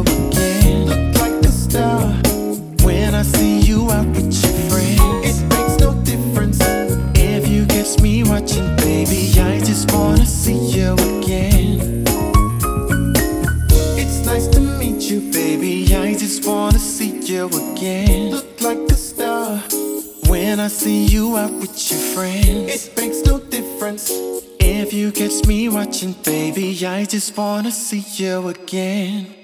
again. Look like a star when I see you out with your friends. It makes no difference if you catch me watching, baby. I just wanna see you again. It's nice to meet you, baby. I just wanna see you again. Look like a star when I see you out with your friends. It makes no difference if you catch me watching, baby. I just wanna see you again.